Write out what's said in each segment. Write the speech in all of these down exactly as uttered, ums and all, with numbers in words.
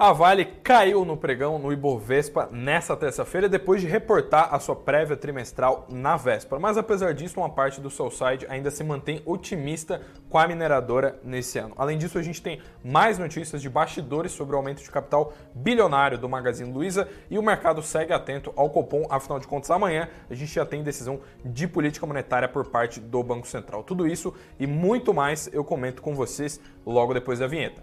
A Vale caiu no pregão no Ibovespa nessa terça-feira depois de reportar a sua prévia trimestral na véspera. Mas apesar disso, uma parte do sell side ainda se mantém otimista com a mineradora nesse ano. Além disso, a gente tem mais notícias de bastidores sobre o aumento de capital bilionário do Magazine Luiza e o mercado segue atento ao Copom. Afinal de contas, amanhã a gente já tem decisão de política monetária por parte do Banco Central. Tudo isso e muito mais eu comento com vocês logo depois da vinheta.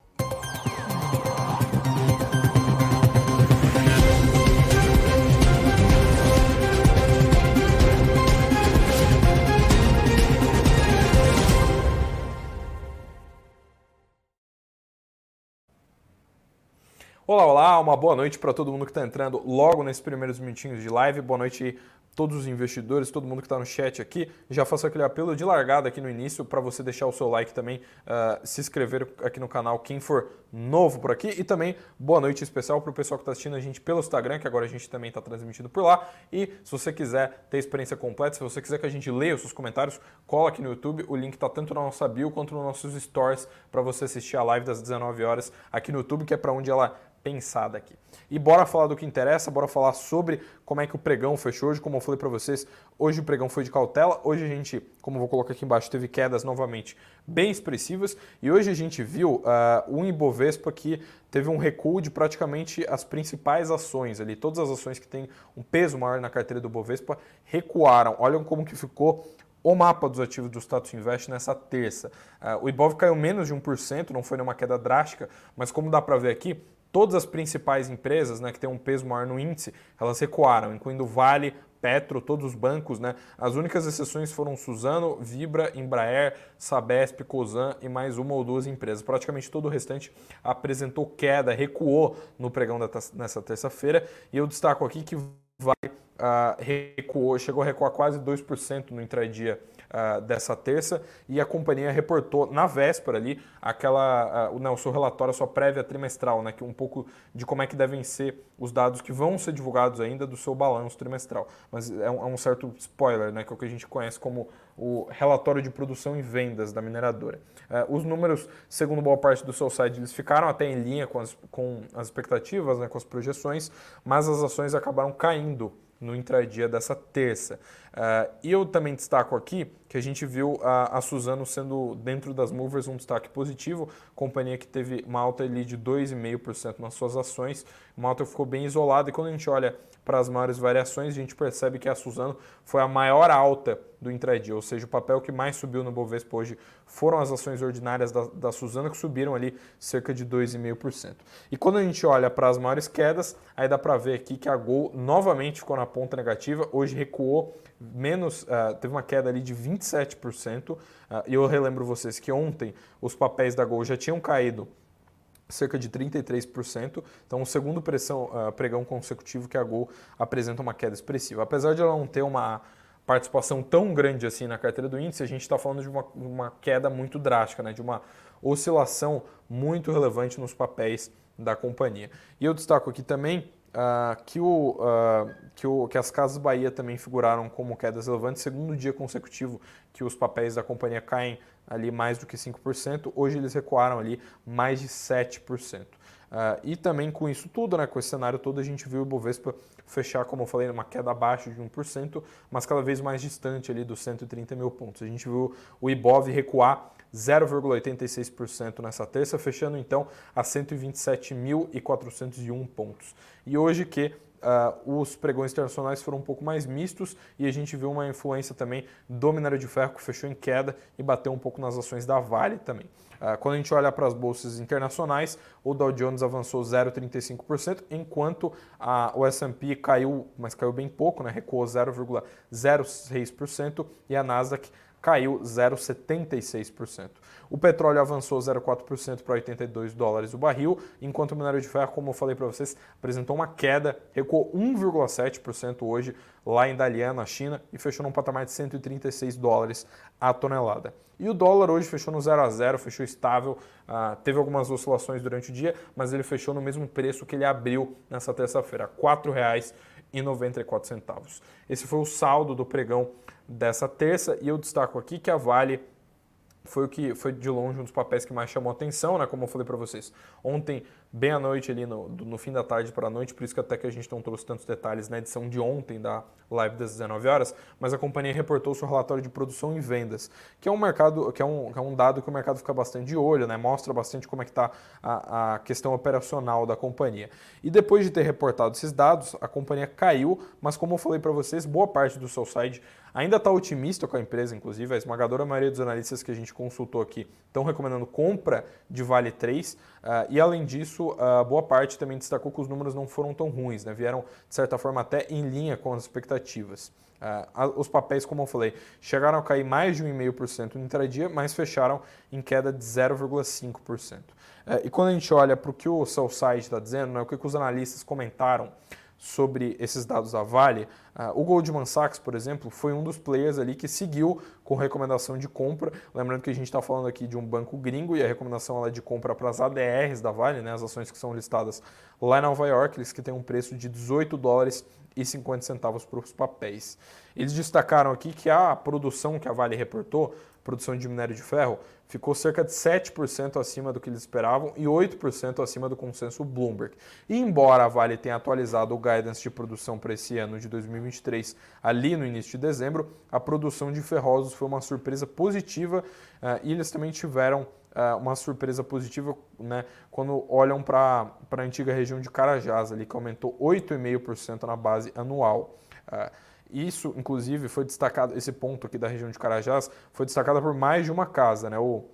Olá, olá, uma boa noite para todo mundo que está entrando logo nesses primeiros minutinhos de live. Boa noite a todos os investidores, todo mundo que está no chat aqui. Já faço aquele apelo de largada aqui no início para você deixar o seu like também, uh, se inscrever aqui no canal, quem for novo por aqui. E também boa noite especial para o pessoal que está assistindo a gente pelo Instagram, que agora a gente também está transmitindo por lá. E se você quiser ter a experiência completa, se você quiser que a gente leia os seus comentários, cola aqui no YouTube. O link está tanto na nossa bio quanto nos nossos stories para você assistir a live das dezenove horas aqui no YouTube, que é para onde ela pensada aqui. E bora falar do que interessa, bora falar sobre como é que o pregão fechou hoje. Como eu falei para vocês, hoje o pregão foi de cautela. Hoje a gente, como eu vou colocar aqui embaixo, teve quedas novamente bem expressivas. E hoje a gente viu uh, um Ibovespa que teve um recuo de praticamente as principais ações ali. Todas as ações que têm um peso maior na carteira do Ibovespa recuaram. Olha como que ficou o mapa dos ativos do Status Invest nessa terça. Uh, o Ibov caiu menos de um por cento, não foi nenhuma queda drástica, mas como dá para ver aqui, todas as principais empresas, né, que têm um peso maior no índice, elas recuaram, incluindo Vale, Petro, todos os bancos, né? As únicas exceções foram Suzano, Vibra, Embraer, Sabesp, Cosan e mais uma ou duas empresas. Praticamente todo o restante apresentou queda, recuou no pregão nessa terça-feira. E eu destaco aqui que Vale uh, recuou, chegou a recuar quase dois por cento no intradia Uh, dessa terça, e a companhia reportou na véspera ali aquela, uh, não, o seu relatório, a sua prévia trimestral, né, que um pouco de como é que devem ser os dados que vão ser divulgados ainda do seu balanço trimestral. Mas é um, é um certo spoiler, né, que é o que a gente conhece como o relatório de produção e vendas da mineradora. Uh, os números, segundo boa parte do seu site, eles ficaram até em linha com as, com as expectativas, né, com as projeções, mas as ações acabaram caindo no intradia dessa terça. Uh, e eu também destaco aqui que a gente viu a, a Suzano sendo, dentro das movers, um destaque positivo, companhia que teve uma alta ali de dois vírgula cinco por cento nas suas ações, uma alta que ficou bem isolada, e quando a gente olha para as maiores variações, a gente percebe que a Suzano foi a maior alta do intradia, ou seja, o papel que mais subiu no Bovespa hoje foram as ações ordinárias da, da Suzano, que subiram ali cerca de dois vírgula cinco por cento. E quando a gente olha para as maiores quedas, aí dá para ver aqui que a Gol novamente ficou na ponta negativa, hoje recuou menos, uh, teve uma queda ali de vinte e sete por cento, uh, e eu relembro vocês que ontem os papéis da Gol já tinham caído cerca de trinta e três por cento, então o segundo pressão, uh, pregão consecutivo que a Gol apresenta uma queda expressiva. Apesar de ela não ter uma participação tão grande assim na carteira do índice, a gente está falando de uma, uma queda muito drástica, né, de uma oscilação muito relevante nos papéis da companhia. E eu destaco aqui também Uh, que, o, uh, que, o, que as Casas Bahia também figuraram como quedas relevantes, segundo dia consecutivo que os papéis da companhia caem ali mais do que cinco por cento, hoje eles recuaram ali mais de sete por cento. Uh, e também com isso tudo, né, com esse cenário todo, a gente viu o Ibovespa fechar, como eu falei, uma queda abaixo de um por cento, mas cada vez mais distante ali dos cento e trinta mil pontos. A gente viu o Ibov recuar zero vírgula oitenta e seis por cento nessa terça, fechando então a cento e vinte e sete mil e quatrocentos e um pontos. E hoje que uh, os pregões internacionais foram um pouco mais mistos e a gente viu uma influência também do minério de ferro, que fechou em queda e bateu um pouco nas ações da Vale também. Uh, quando a gente olha para as bolsas internacionais, o Dow Jones avançou zero vírgula trinta e cinco por cento, enquanto a, o S and P caiu, mas caiu bem pouco, né, recuou zero vírgula zero seis por cento, e a Nasdaq caiu zero vírgula setenta e seis por cento. O petróleo avançou zero vírgula quatro por cento para oitenta e dois dólares o barril, enquanto o minério de ferro, como eu falei para vocês, apresentou uma queda, recuou um vírgula sete por cento hoje lá em Dalian, na China, e fechou num patamar de cento e trinta e seis dólares a tonelada. E o dólar hoje fechou no zero a zero, fechou estável, uh, teve algumas oscilações durante o dia, mas ele fechou no mesmo preço que ele abriu nessa terça-feira, quatro reais e noventa e quatro centavos. Esse foi o saldo do pregão dessa terça, e eu destaco aqui que a Vale foi o que foi de longe um dos papéis que mais chamou a atenção, né? Como eu falei para vocês, ontem bem à noite ali, no, no fim da tarde para a noite, por isso que até que a gente não trouxe tantos detalhes na edição de ontem da live das dezenove horas, mas a companhia reportou seu relatório de produção e vendas, que é um mercado, que é um, que é um dado que o mercado fica bastante de olho, né? Mostra bastante como é que está a, a questão operacional da companhia. E depois de ter reportado esses dados, a companhia caiu, mas como eu falei para vocês, boa parte do seu site ainda está otimista com a empresa, inclusive a esmagadora maioria dos analistas que a gente consultou aqui estão recomendando compra de Vale três, uh, e além disso, uh, boa parte também destacou que os números não foram tão ruins, né? Vieram de certa forma até em linha com as expectativas. Uh, os papéis, como eu falei, chegaram a cair mais de um vírgula cinco por cento no intradia, mas fecharam em queda de zero vírgula cinco por cento. Uh, e quando a gente olha para o que o seu site está dizendo, né, o que, que os analistas comentaram sobre esses dados da Vale, uh, o Goldman Sachs, por exemplo, foi um dos players ali que seguiu com recomendação de compra. Lembrando que a gente está falando aqui de um banco gringo e a recomendação ela é de compra para as A D Rs da Vale, né, as ações que são listadas lá em Nova York, eles que têm um preço de dezoito dólares e cinquenta centavos para os papéis. Eles destacaram aqui que a produção que a Vale reportou, produção de minério de ferro, ficou cerca de sete por cento acima do que eles esperavam e oito por cento acima do consenso Bloomberg. E embora a Vale tenha atualizado o guidance de produção para esse ano de dois mil e vinte e três ali no início de dezembro, a produção de ferrosos foi uma surpresa positiva uh, e eles também tiveram uh, uma surpresa positiva, né, quando olham para a antiga região de Carajás, ali, que aumentou oito vírgula cinco por cento na base anual. Uh, Isso, inclusive, foi destacado, esse ponto aqui da região de Carajás, foi destacado por mais de uma casa, né? O,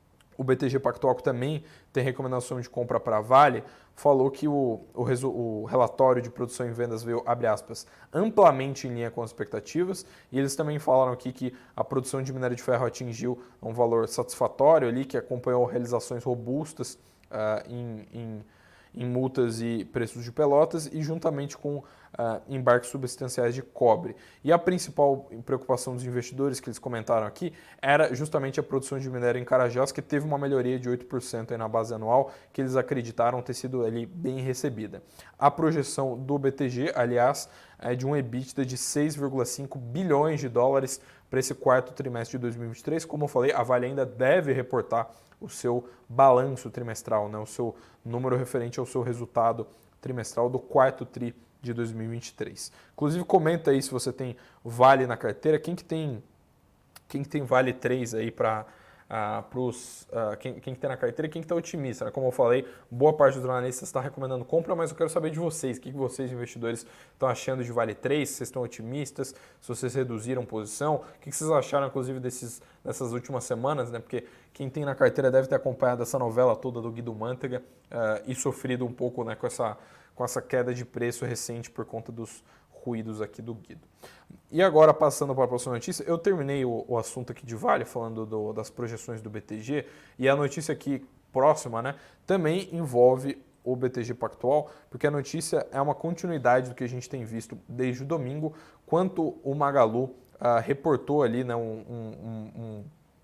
o B T G Pactual, que também tem recomendação de compra para a Vale, falou que o, o, o relatório de produção e vendas veio, abre aspas, amplamente em linha com as expectativas, e eles também falaram aqui que a produção de minério de ferro atingiu um valor satisfatório ali, que acompanhou realizações robustas uh, em, em em multas e preços de pelotas e juntamente com uh, embarques substanciais de cobre. E a principal preocupação dos investidores que eles comentaram aqui era justamente a produção de minério em Carajás, que teve uma melhoria de oito por cento aí na base anual, que eles acreditaram ter sido ali bem recebida. A projeção do B T G, aliás, é de um EBITDA de seis vírgula cinco bilhões de dólares para esse quarto trimestre de dois mil e vinte e três. Como eu falei, a Vale ainda deve reportar o seu balanço trimestral, né? O seu número referente ao seu resultado trimestral do quarto tri de dois mil e vinte e três. Inclusive, comenta aí se você tem Vale na carteira, quem que tem, quem que tem Vale três aí para Uh, pros, uh, quem, quem que tem na carteira e quem está otimista, né? Como eu falei, boa parte dos analistas está recomendando compra, mas eu quero saber de vocês, o que, que vocês, investidores, estão achando de Vale três, se vocês estão otimistas, se vocês reduziram posição, o que, que vocês acharam, inclusive, desses, dessas últimas semanas, né? Porque quem tem na carteira deve ter acompanhado essa novela toda do Guido Mantega uh, e sofrido um pouco, né, com, essa, com essa queda de preço recente por conta dos ruídos aqui do Guido. E agora, passando para a próxima notícia, eu terminei o, o assunto aqui de Vale, falando do, das projeções do B T G, e a notícia aqui próxima, né, também envolve o B T G Pactual, porque a notícia é uma continuidade do que a gente tem visto desde o domingo, quanto o Magalu uh, reportou ali, né, um, um, um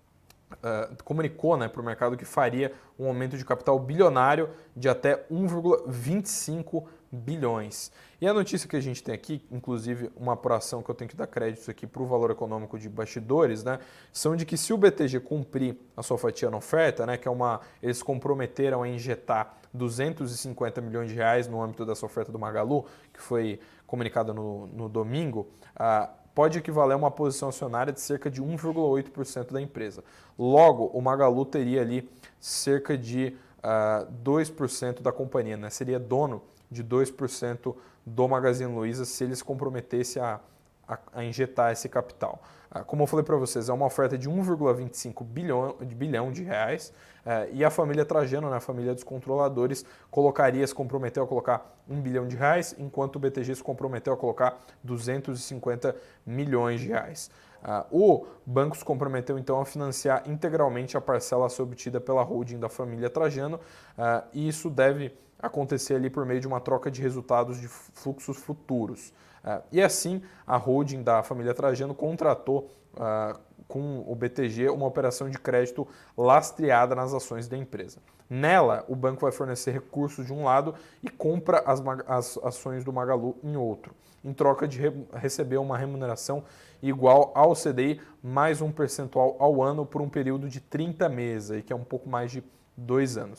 Uh, comunicou, né, para o mercado que faria um aumento de capital bilionário de até um vírgula vinte e cinco bilhões. E a notícia que a gente tem aqui, inclusive uma apuração que eu tenho que dar crédito aqui para o valor econômico de bastidores, né, são de que se o B T G cumprir a sua fatia na oferta, né, que é uma, eles comprometeram a injetar duzentos e cinquenta milhões de reais no âmbito dessa oferta do Magalu, que foi comunicada no, no domingo, uh, pode equivaler a uma posição acionária de cerca de um vírgula oito por cento da empresa. Logo, o Magalu teria ali cerca de uh, dois por cento da companhia, né? Seria dono de dois por cento do Magazine Luiza se eles comprometessem a, a, a injetar esse capital. Uh, como eu falei para vocês, é uma oferta de um vírgula vinte e cinco bilhão, de bilhão de reais, uh, e a família Trajano, né, a família dos controladores, colocaria, se comprometeu a colocar um bilhão de reais, enquanto o B T G se comprometeu a colocar duzentos e cinquenta milhões de reais. Uh, o banco se comprometeu então a financiar integralmente a parcela a ser obtida pela holding da família Trajano, uh, e isso deve acontecer ali por meio de uma troca de resultados de fluxos futuros. Uh, e assim, a holding da família Trajano contratou uh, com o B T G uma operação de crédito lastreada nas ações da empresa. Nela, o banco vai fornecer recursos de um lado e compra as, as ações do Magalu em outro, em troca de re receber uma remuneração igual ao C D I mais um percentual ao ano por um período de trinta meses, que é um pouco mais de dois anos.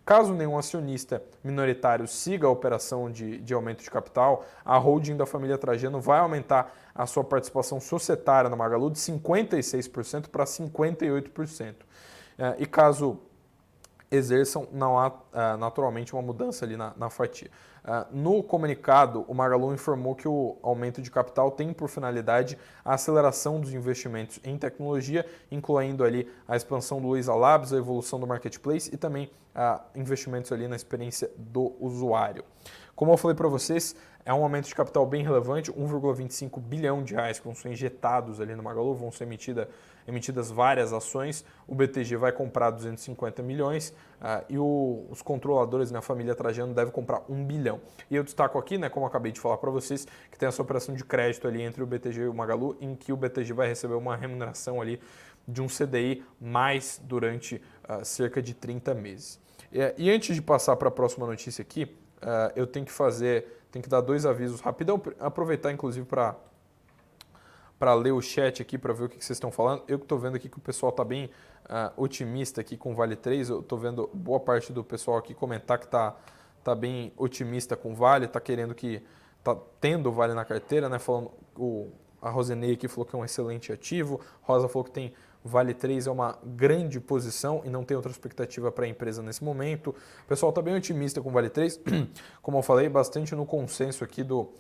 Caso nenhum acionista minoritário siga a operação de, de aumento de capital, a holding da família Trajano vai aumentar a sua participação societária na Magalu de cinquenta e seis por cento para cinquenta e oito por cento. E caso exerçam, não há uh, naturalmente uma mudança ali na, na fatia. Uh, no comunicado, o Magalu informou que o aumento de capital tem por finalidade a aceleração dos investimentos em tecnologia, incluindo ali a expansão do Luiza Labs, a evolução do marketplace e também uh, investimentos ali na experiência do usuário. Como eu falei para vocês, é um aumento de capital bem relevante, um vírgula vinte e cinco bilhão de reais que vão ser injetados ali no Magalu, vão ser emitida, emitidas várias ações, o B T G vai comprar duzentos e cinquenta milhões uh, e o, os controladores na família Trajano devem comprar um bilhão. E eu destaco aqui, né, como eu acabei de falar para vocês, que tem essa operação de crédito ali entre o B T G e o Magalu, em que o B T G vai receber uma remuneração ali de um C D I mais durante uh, cerca de trinta meses. E, e antes de passar para a próxima notícia aqui, uh, eu tenho que fazer, tenho que dar dois avisos rapidão, aproveitar inclusive para para ler o chat aqui, para ver o que vocês estão falando. Eu que estou vendo aqui que o pessoal está bem uh, otimista aqui com o Vale três, eu estou vendo boa parte do pessoal aqui comentar que está tá bem otimista com o Vale, está querendo que, está tendo o Vale na carteira, né? Falando, o, a Rosenei aqui falou que é um excelente ativo, Rosa falou que tem Vale três é uma grande posição e não tem outra expectativa para a empresa nesse momento. O pessoal está bem otimista com o Vale três, como eu falei, bastante no consenso aqui do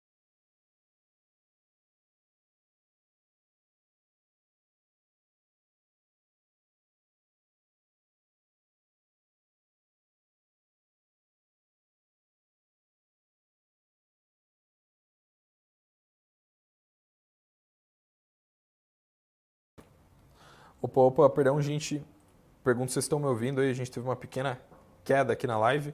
Opa, opa, perdão, gente. Pergunto se vocês estão me ouvindo aí. A gente teve uma pequena queda aqui na live.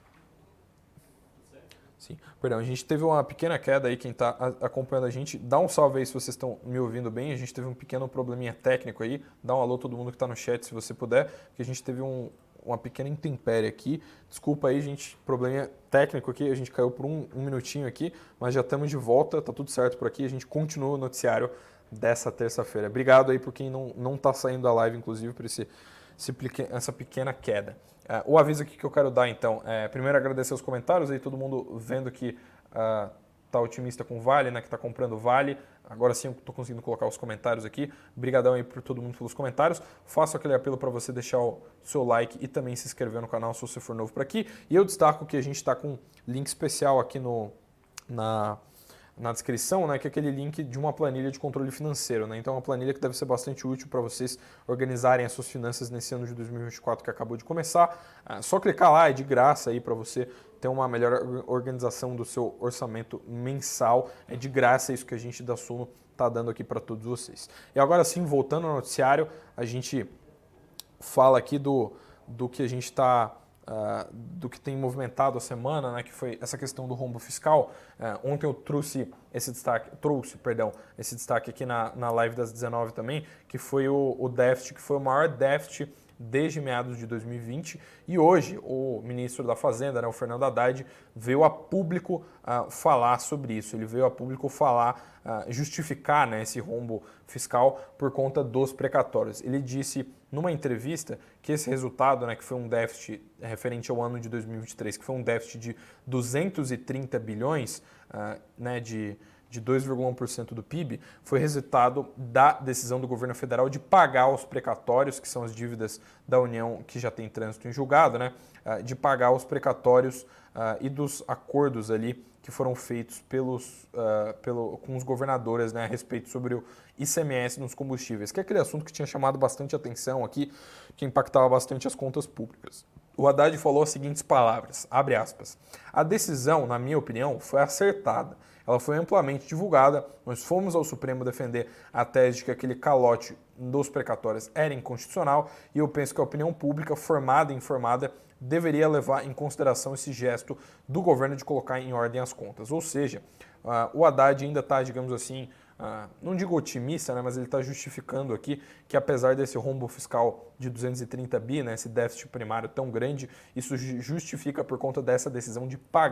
Sim, perdão, a gente teve uma pequena queda aí. Quem está acompanhando a gente, dá um salve aí se vocês estão me ouvindo bem. A gente teve um pequeno probleminha técnico aí. Dá um alô todo mundo que está no chat se você puder, porque a gente teve um, uma pequena intempérie aqui. Desculpa aí, gente, probleminha técnico aqui. A gente caiu por um, um minutinho aqui, mas já estamos de volta. Tá tudo certo por aqui. A gente continua o noticiário dessa terça-feira. Obrigado aí por quem não não está saindo da live, inclusive, por esse, esse, essa pequena queda. Uh, o aviso aqui que eu quero dar, então, é primeiro agradecer os comentários, aí todo mundo vendo que está uh, otimista com o Vale, né, que está comprando o Vale. Agora sim eu estou conseguindo colocar os comentários aqui. Obrigadão aí por todo mundo pelos comentários. Faço aquele apelo para você deixar o seu like e também se inscrever no canal se você for novo por aqui. E eu destaco que a gente está com link especial aqui no, na... na descrição, né, que é aquele link de uma planilha de controle financeiro, né? Então é uma planilha que deve ser bastante útil para vocês organizarem as suas finanças nesse ano de dois mil e vinte e quatro que acabou de começar. É só clicar lá, é de graça aí para você ter uma melhor organização do seu orçamento mensal. É de graça isso que a gente da Suno está dando aqui para todos vocês. E agora sim, voltando ao noticiário, a gente fala aqui do, do que a gente está Uh, do que tem movimentado a semana, né, que foi essa questão do rombo fiscal. Uh, ontem eu trouxe esse destaque, trouxe, perdão, esse destaque aqui na, na live das dezenove também, que foi o, o déficit, que foi o maior déficit desde meados de dois mil e vinte, e hoje o ministro da Fazenda, né, o Fernando Haddad, veio a público uh, falar sobre isso, ele veio a público falar, uh, justificar, né, esse rombo fiscal por conta dos precatórios. Ele disse numa entrevista que esse resultado, né, que foi um déficit referente ao ano de dois mil e vinte e três, que foi um déficit de duzentos e trinta bilhões, uh, né, de de dois vírgula um por cento do P I B, foi resultado da decisão do governo federal de pagar os precatórios, que são as dívidas da União que já tem trânsito em julgado, né? De pagar os precatórios uh, e dos acordos ali que foram feitos pelos, uh, pelo, com os governadores, né, a respeito sobre o I C M S nos combustíveis, que é aquele assunto que tinha chamado bastante atenção aqui, que impactava bastante as contas públicas. O Haddad falou as seguintes palavras, abre aspas, a decisão, na minha opinião, foi acertada. Ela foi amplamente divulgada, nós fomos ao Supremo defender a tese de que aquele calote dos precatórios era inconstitucional e eu penso que a opinião pública, formada e informada, deveria levar em consideração esse gesto do governo de colocar em ordem as contas. Ou seja, uh, o Haddad ainda está, digamos assim, uh, não digo otimista, né, mas ele está justificando aqui que apesar desse rombo fiscal de duzentos e trinta bi, né, esse déficit primário tão grande, isso justifica por conta dessa decisão de pagar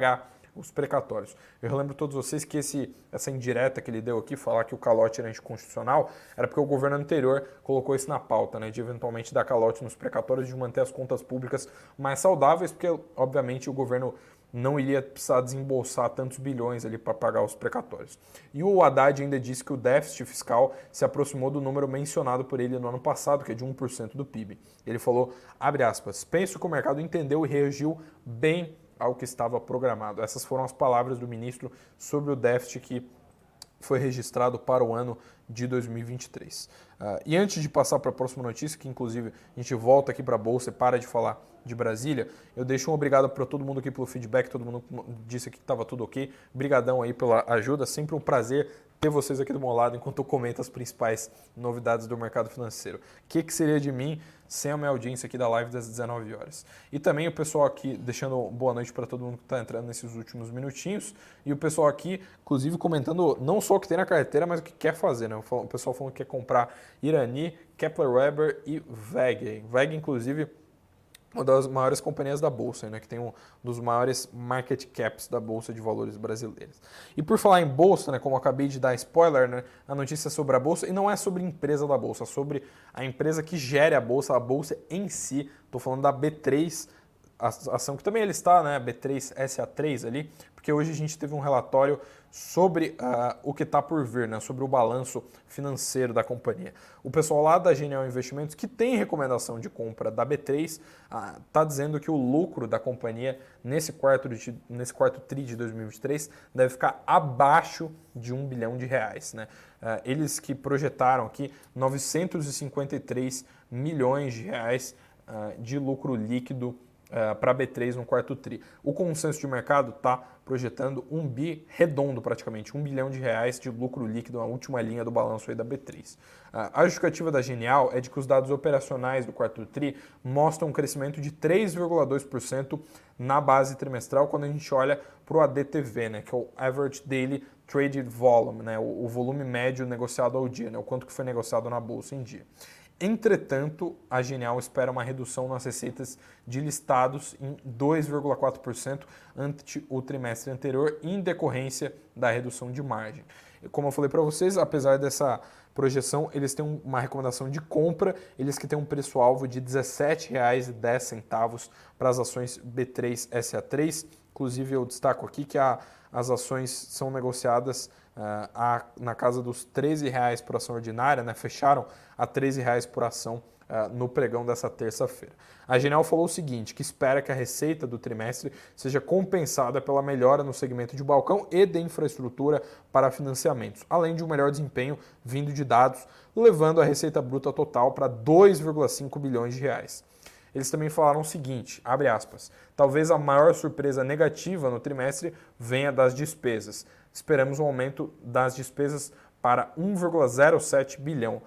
os precatórios. Eu relembro todos vocês que esse, essa indireta que ele deu aqui, falar que o calote era anticonstitucional, era porque o governo anterior colocou isso na pauta, né, de eventualmente dar calote nos precatórios, de manter as contas públicas mais saudáveis, porque obviamente o governo não iria precisar desembolsar tantos bilhões ali para pagar os precatórios. E o Haddad ainda disse que o déficit fiscal se aproximou do número mencionado por ele no ano passado, que é de um por cento do P I B. Ele falou, abre aspas, penso que o mercado entendeu e reagiu bem ao que estava programado. Essas foram as palavras do ministro sobre o déficit que foi registrado para o ano de dois mil e vinte e três. Uh, e antes de passar para a próxima notícia, que inclusive a gente volta aqui para a Bolsa e para de falar de Brasília, eu deixo um obrigado para todo mundo aqui pelo feedback, todo mundo disse aqui que estava tudo ok. Brigadão aí pela ajuda, sempre um prazer ter vocês aqui do meu lado enquanto eu comento as principais novidades do mercado financeiro. O que, que seria de mim sem a minha audiência aqui da live das dezenove horas? E também o pessoal aqui, deixando boa noite para todo mundo que está entrando nesses últimos minutinhos, e o pessoal aqui, inclusive, comentando não só o que tem na carteira, mas o que quer fazer, né? O pessoal falando que quer comprar Irani, Kepler Weber e V E G. V E G, inclusive, uma das maiores companhias da Bolsa, né, que tem um dos maiores market caps da Bolsa de Valores brasileiras. E por falar em Bolsa, né, como eu acabei de dar spoiler, né, a notícia é sobre a Bolsa, e não é sobre a empresa da Bolsa, é sobre a empresa que gere a Bolsa, a Bolsa em si. Estou falando da B três, a ação que também ele está, né, B três S A três ali, porque hoje a gente teve um relatório sobre uh, o que está por vir, né, sobre o balanço financeiro da companhia. O pessoal lá da Genial Investimentos, que tem recomendação de compra da B três, está uh, dizendo que o lucro da companhia nesse quarto, de, nesse quarto tri de dois mil e vinte e três deve ficar abaixo de um bilhão de reais. Né? Uh, eles que projetaram aqui novecentos e cinquenta e três milhões de reais uh, de lucro líquido Uh, para a B três no quarto tri. O consenso de mercado está projetando um bi redondo praticamente, um bilhão de reais de lucro líquido na última linha do balanço aí da B três. Uh, a justificativa da Genial é de que os dados operacionais do quarto tri mostram um crescimento de três vírgula dois por cento na base trimestral quando a gente olha para o A D T V, né, que é o Average Daily Traded Volume, né, o, o volume médio negociado ao dia, né, o quanto que foi negociado na bolsa em dia. Entretanto, a Genial espera uma redução nas receitas de listados em dois vírgula quatro por cento ante o trimestre anterior, em decorrência da redução de margem. Como eu falei para vocês, apesar dessa projeção, eles têm uma recomendação de compra, eles que têm um preço-alvo de dezessete reais e dez centavos para as ações B três S A três. Inclusive, eu destaco aqui que a, as ações são negociadas uh, a, na casa dos treze reais por ação ordinária, né? Fecharam a treze reais por ação uh, no pregão dessa terça-feira. A Genial falou o seguinte, que espera que a receita do trimestre seja compensada pela melhora no segmento de balcão e de infraestrutura para financiamentos, além de um melhor desempenho vindo de dados, levando a receita bruta total para dois vírgula cinco bilhões de reais. Eles também falaram o seguinte, abre aspas, talvez a maior surpresa negativa no trimestre venha das despesas. Esperamos um aumento das despesas para um vírgula zero sete bilhão.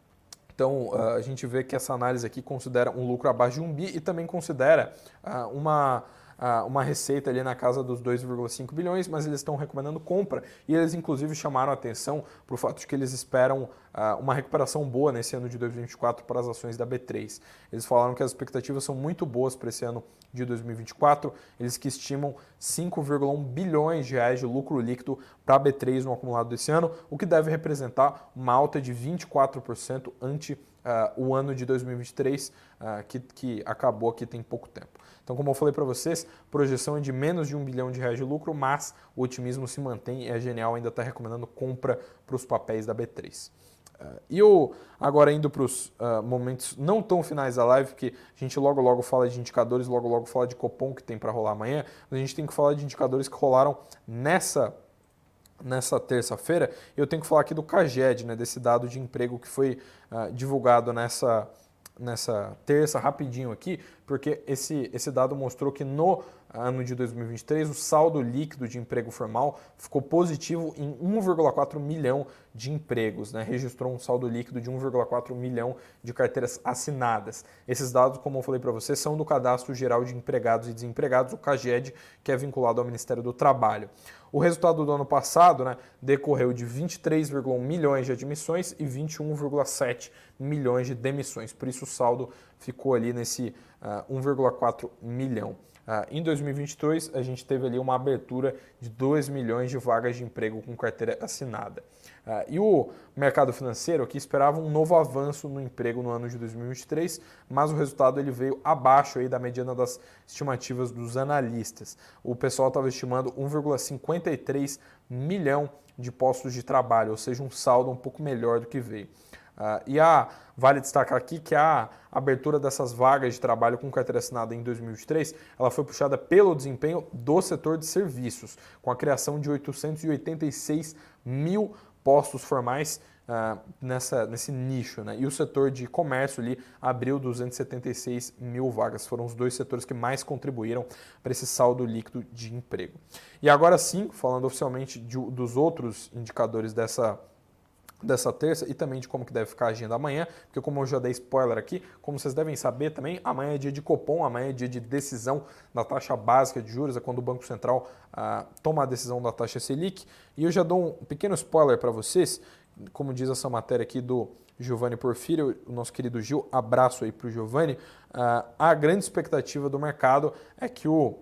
Então, a gente vê que essa análise aqui considera um lucro abaixo de um bi e também considera uh, uma, uh, uma receita ali na casa dos dois vírgula cinco bilhões, mas eles estão recomendando compra e eles inclusive chamaram a atenção para o fato de que eles esperam uh, uma recuperação boa nesse ano de dois mil e vinte e quatro para as ações da B três. Eles falaram que as expectativas são muito boas para esse ano de dois mil e vinte e quatro, eles que estimam cinco vírgula um bilhões de reais de lucro líquido para a B três no acumulado desse ano, o que deve representar uma alta de vinte e quatro por cento ante uh, o ano de dois mil e vinte e três, uh, que, que acabou aqui tem pouco tempo. Então, como eu falei para vocês, projeção é de menos de um bilhão de reais de lucro, mas o otimismo se mantém e a Genial ainda está recomendando compra para os papéis da B três. Uh, e eu, agora indo para os uh, momentos não tão finais da live, porque a gente logo logo fala de indicadores, logo logo fala de Copom que tem para rolar amanhã, mas a gente tem que falar de indicadores que rolaram nessa, nessa terça-feira. Eu tenho que falar aqui do CAGED, né, desse dado de emprego que foi uh, divulgado nessa, nessa terça, rapidinho aqui, porque esse, esse dado mostrou que no ano de dois mil e vinte e três, o saldo líquido de emprego formal ficou positivo em um vírgula quatro milhão de empregos, né? Registrou um saldo líquido de um vírgula quatro milhão de carteiras assinadas. Esses dados, como eu falei para você, são do Cadastro Geral de Empregados e Desempregados, o CAGED, que é vinculado ao Ministério do Trabalho. O resultado do ano passado, né, decorreu de vinte e três vírgula um milhões de admissões e vinte e um vírgula sete milhões de demissões. Por isso o saldo ficou ali nesse uh, um vírgula quatro milhão. Uh, em dois mil e vinte e dois, a gente teve ali uma abertura de dois milhões de vagas de emprego com carteira assinada. Uh, e o mercado financeiro aqui esperava um novo avanço no emprego no ano de dois mil e vinte e três, mas o resultado ele veio abaixo aí da mediana das estimativas dos analistas. O pessoal estava estimando um vírgula cinquenta e três milhão de postos de trabalho, ou seja, um saldo um pouco melhor do que veio. Uh, e a, vale destacar aqui que a abertura dessas vagas de trabalho com carteira assinada em dois mil e vinte e três, ela foi puxada pelo desempenho do setor de serviços, com a criação de oitocentos e oitenta e seis mil postos formais uh, nessa, nesse nicho, né? E o setor de comércio ali abriu duzentos e setenta e seis mil vagas. Foram os dois setores que mais contribuíram para esse saldo líquido de emprego. E agora sim, falando oficialmente de, dos outros indicadores dessa dessa terça e também de como que deve ficar a agenda amanhã, porque como eu já dei spoiler aqui, como vocês devem saber também, amanhã é dia de Copom, amanhã é dia de decisão da taxa básica de juros, é quando o Banco Central ah, toma a decisão da taxa Selic, e eu já dou um pequeno spoiler para vocês, como diz essa matéria aqui do Giovanni Porfírio, o nosso querido Gil, abraço aí para o Giovanni, ah, a grande expectativa do mercado é que o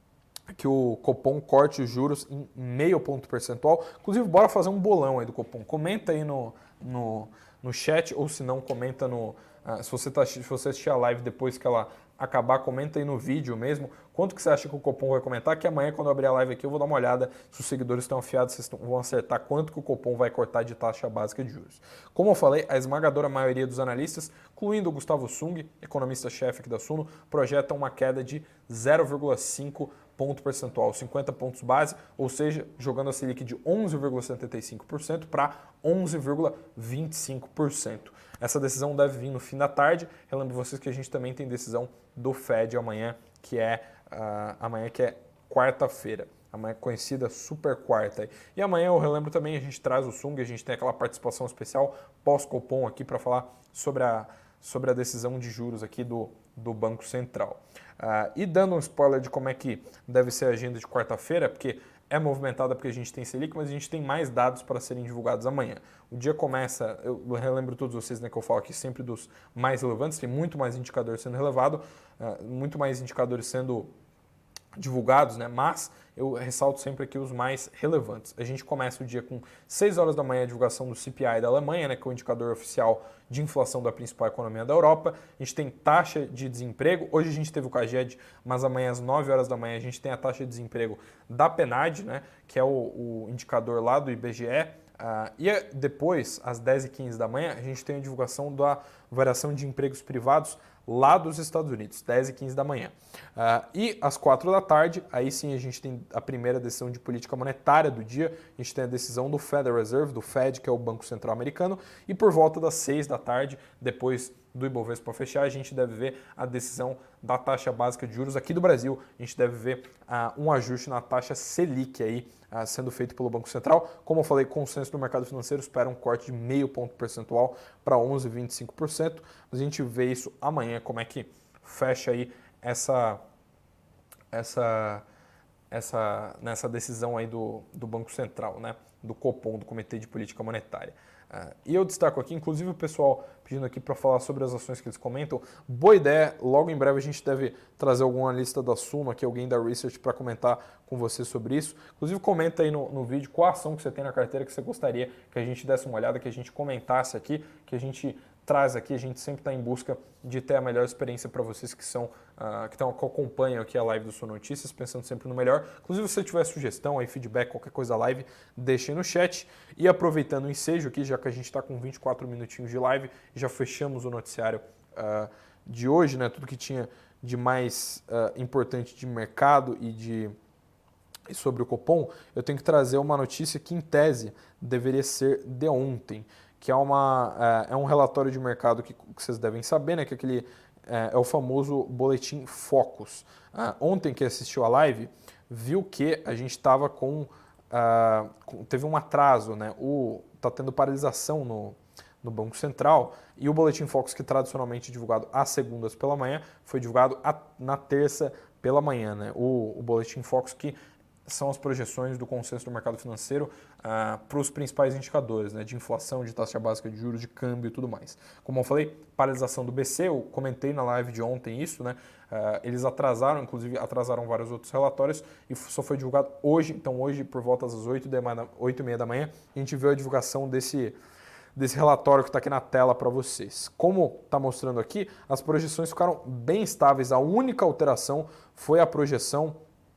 que o Copom corte os juros em meio ponto percentual. Inclusive, bora fazer um bolão aí do Copom. Comenta aí no, no, no chat, ou se não, comenta no... Uh, se, você tá, se você assistir a live depois que ela acabar, comenta aí no vídeo mesmo. Quanto que você acha que o Copom vai comentar? Que amanhã, quando eu abrir a live aqui, eu vou dar uma olhada se os seguidores estão afiados, vocês vão acertar quanto que o Copom vai cortar de taxa básica de juros. Como eu falei, a esmagadora maioria dos analistas, incluindo o Gustavo Sung, economista-chefe aqui da Suno, projeta uma queda de zero vírgula cinco ponto percentual, cinquenta pontos base, ou seja, jogando a Selic de onze vírgula setenta e cinco por cento para onze vírgula vinte e cinco por cento. Essa decisão deve vir no fim da tarde. Relembro vocês que a gente também tem decisão do Fed amanhã, que é uh, amanhã que é quarta-feira. Amanhã conhecida super quarta. E amanhã eu relembro também, a gente traz o Sung, a gente tem aquela participação especial pós-Copom aqui para falar sobre a, sobre a decisão de juros aqui do, do Banco Central. Uh, e dando um spoiler de como é que deve ser a agenda de quarta-feira, porque é movimentada porque a gente tem Selic, mas a gente tem mais dados para serem divulgados amanhã. O dia começa, eu relembro todos vocês, né, que eu falo aqui sempre dos mais relevantes, tem muito mais indicadores sendo relevado, uh, muito mais indicadores sendo divulgados, né? Mas eu ressalto sempre aqui os mais relevantes. A gente começa o dia com seis horas da manhã a divulgação do C P I da Alemanha, né, que é o indicador oficial de inflação da principal economia da Europa. A gente tem taxa de desemprego. Hoje a gente teve o CAGED, mas amanhã às nove horas da manhã a gente tem a taxa de desemprego da PNAD, né, que é o, o indicador lá do I B G E. Uh, e depois, às dez e quinze da manhã, a gente tem a divulgação da variação de empregos privados lá dos Estados Unidos, dez e quinze da manhã. Uh, e às quatro da tarde, aí sim a gente tem a primeira decisão de política monetária do dia, a gente tem a decisão do Federal Reserve, do Fed, que é o Banco Central Americano, e por volta das seis da tarde, depois do Ibovespa fechar, a gente deve ver a decisão da taxa básica de juros aqui do Brasil, a gente deve ver uh, um ajuste na taxa Selic aí, uh, sendo feito pelo Banco Central. Como eu falei, consenso do mercado financeiro espera um corte de meio ponto percentual para onze vírgula vinte e cinco por cento, mas a gente vê isso amanhã, como é que fecha aí essa, essa, essa, nessa decisão aí do, do Banco Central, né, do Copom, do Comitê de Política Monetária. Uh, e eu destaco aqui, inclusive o pessoal pedindo aqui para falar sobre as ações que eles comentam. Boa ideia, logo em breve a gente deve trazer alguma lista da Suno aqui, alguém da Research para comentar com você sobre isso. Inclusive comenta aí no, no vídeo qual ação que você tem na carteira que você gostaria que a gente desse uma olhada, que a gente comentasse aqui, que a gente traz aqui, a gente sempre está em busca de ter a melhor experiência para vocês que são uh, que, tão, que acompanham aqui a live do Suno Notícias, pensando sempre no melhor. Inclusive, se você tiver sugestão, aí, feedback, qualquer coisa da live, deixem no chat. E aproveitando o ensejo aqui, já que a gente está com vinte e quatro minutinhos de live, já fechamos o noticiário uh, de hoje, né? Tudo que tinha de mais uh, importante de mercado e de e sobre o Copom, eu tenho que trazer uma notícia que, em tese, deveria ser de ontem, que é, uma, é um relatório de mercado que, que vocês devem saber, né, que aquele, é, é o famoso boletim Focus. Ah, ontem que assistiu a live, viu que a gente estava com, ah, com... teve um atraso, né? Está tendo paralisação no, no Banco Central, e o boletim Focus, que tradicionalmente é divulgado às segundas pela manhã, foi divulgado a, na terça pela manhã. Né? O, o boletim Focus que são as projeções do consenso do mercado financeiro uh, para os principais indicadores, né, de inflação, de taxa básica de juros, de câmbio e tudo mais. Como eu falei, paralisação do B C, eu comentei na live de ontem isso, né, uh, eles atrasaram, inclusive atrasaram vários outros relatórios e só foi divulgado hoje, então hoje por volta das oito e meia da manhã, a gente viu a divulgação desse... desse relatório que está aqui na tela para vocês. Como está mostrando aqui, as projeções ficaram bem estáveis. A única alteração foi a projeção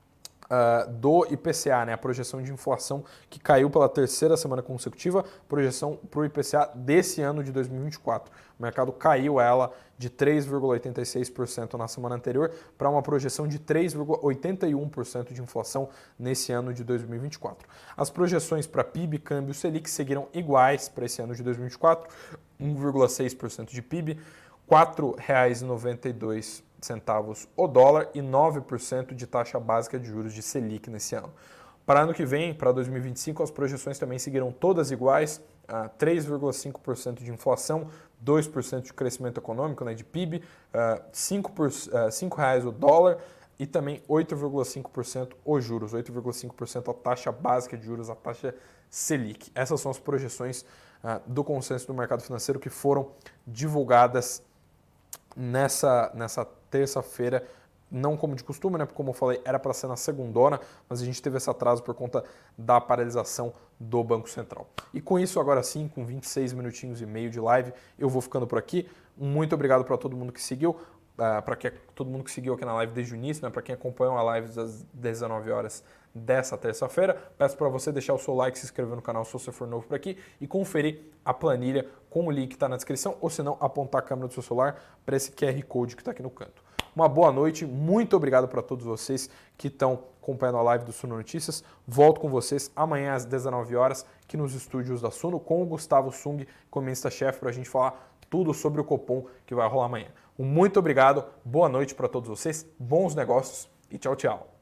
uh, do I P C A, né? A projeção de inflação que caiu pela terceira semana consecutiva, projeção para o I P C A desse ano de dois mil e vinte e quatro. O mercado caiu ela de três vírgula oitenta e seis por cento na semana anterior para uma projeção de três vírgula oitenta e um por cento de inflação nesse ano de dois mil e vinte e quatro. As projeções para P I B, câmbio e Selic seguiram iguais para esse ano de dois mil e vinte e quatro, um vírgula seis por cento de P I B, quatro reais e noventa e dois centavos o dólar e nove por cento de taxa básica de juros de Selic nesse ano. Para ano que vem, para dois mil e vinte e cinco, as projeções também seguiram todas iguais, uh, três vírgula cinco por cento de inflação, dois por cento de crescimento econômico, né, de P I B, uh, cinco, por, uh, cinco reais o dólar e também oito vírgula cinco por cento os juros, oito vírgula cinco por cento a taxa básica de juros, a taxa Selic. Essas são as projeções uh, do consenso do mercado financeiro que foram divulgadas nessa, nessa terça-feira, não como de costume, né? Porque como eu falei, era para ser na segundona, mas a gente teve esse atraso por conta da paralisação do Banco Central. E com isso, agora sim, com vinte e seis minutinhos e meio de live, eu vou ficando por aqui. Muito obrigado para todo mundo que seguiu, uh, para que, todo mundo que seguiu aqui na live desde o início, né? Para quem acompanhou a live das dezenove horas dessa terça-feira. Peço para você deixar o seu like, se inscrever no canal se você for novo por aqui e conferir a planilha com o link que está na descrição, ou se não, apontar a câmera do seu celular para esse Q R Code que está aqui no canto. Uma boa noite, muito obrigado para todos vocês que estão acompanhando a live do Suno Notícias. Volto com vocês amanhã às dezenove horas aqui nos estúdios da Suno com o Gustavo Sung, economista-chefe, para a gente falar tudo sobre o Copom que vai rolar amanhã. Um muito obrigado, boa noite para todos vocês, bons negócios e tchau, tchau.